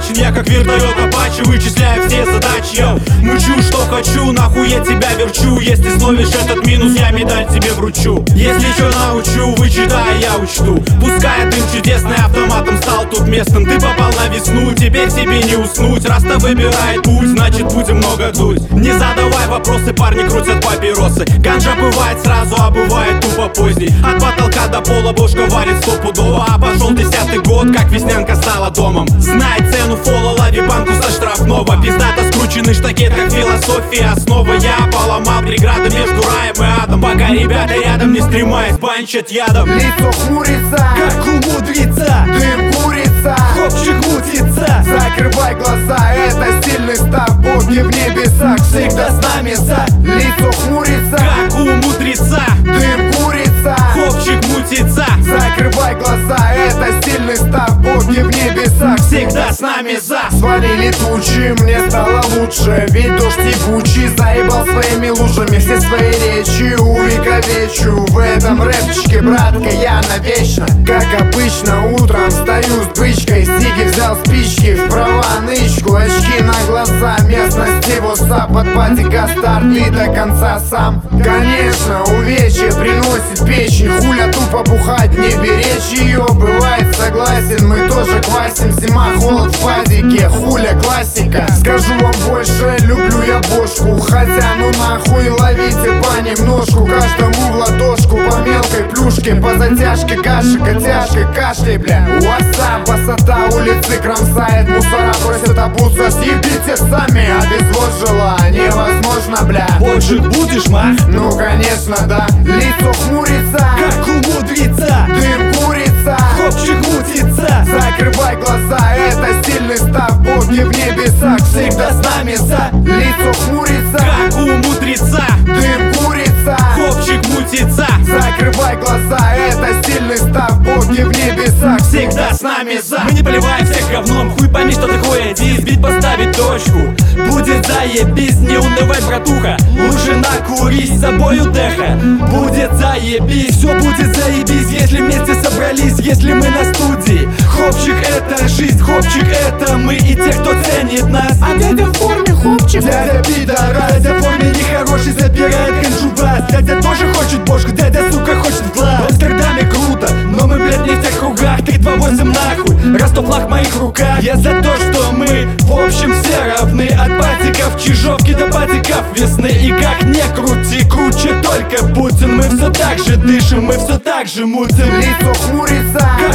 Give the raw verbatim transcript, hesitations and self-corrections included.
мрачен, я как вертолет Апачи, вычисляю все задачи. Йо, мучу, что хочу, нахуй я тебя верчу. Если словишь этот минус, я медаль тебе вручу. Если что научу, вычитай, я учту. Пускай дым чудесный автоматом стал тут местом. Ты попал на весну, теперь тебе не уснуть. Раз-то выбирает путь, значит будем много дуть. Не задавай вопросы, парни крутят папиросы. Ганжа бывает сразу, а бывает тупо поздний. От потолка до пола бошка варит стопудово. А пошел десятый год, как веснянка стала домом. Знай цену фола, лови банку со штрафного. Пиздато скрученный штакет, как философия основа. Я поломал преграды между раем и адом. Пока ребята рядом не стремаясь, банчат ядом. Лицо хмурится, как у мудреца, дым курица, хопчик мутится. закрывай глаза, это сильный став. Боги в небесах всегда с нами за. Лицо хмурится, как у мудреца, дым курица, хопчик мутится. закрывай глаза, это сильный став. Боги в небесах Всегда с нами за. свалили тучи, мне стало лучше. Ведь дождь текучий заебал своими лужами. Все свои речи увековечу в этом рэпчике, братка, я навечно. Как обычно, утром встаю с бычкой. Сиги взял спички, в права нычку. Очки на глаза, местности воса. Под патика старт и до конца сам. Конечно, увечье приносит печень. Хуля тупо бухать, не беречь ее. Бывает согласен, мы тоже квасим. Зима, холод в фазике, хуля классика. Скажу вам больше, люблю я бошку. Хотя ну нахуй ловите понемножку. Каждому в ладошку по мелкой плюшке. По затяжке каши, котяшкой кашляй, бля. Уаса, высота улицы кромсает. Мусора просят обуться, съебите сами. А без возжила невозможно, бля. Божик будешь, мах? Ну конечно, да. Лицо хмурится, Как у мудреца, дым курица, хопчик мутится. закрывай глаза, это сильный став. Боги в небесах всегда с нами за. Лицо хмурится, Как у мудреца, дым курица, хопчик мутится. закрывай глаза, это сильный став. Боги в небесах Всегда с нами за. Мы не поливаем всех говном, хуй пойми, что такое дис. Бит поставить точку, будет заебись. Не унывай, братуха, лучше накурись с собою деха. Будет заебись, все будет заебись. Если вместе собрались, если мы на студии. Хопчик это жизнь, хопчик это мы и те, кто ценит нас. А дядя в форме хопчик, Дядя пидорас, дядя в форме нехороший, забирает ганджубас. Дядя тоже хочет бошку, дядя, сука, хочет в глаз. В Амстердаме круто, но мы, блядь, не в тех кругах. Три, два, восемь, нахуй, Ростов флаг в моих руках. Я за то, что мы, в общем, все равны. От патиков Чижовки до патиков весны. И как не крути, круче только Путин. Мы все так же дышим, мы все так же мутим. лицо хмурится,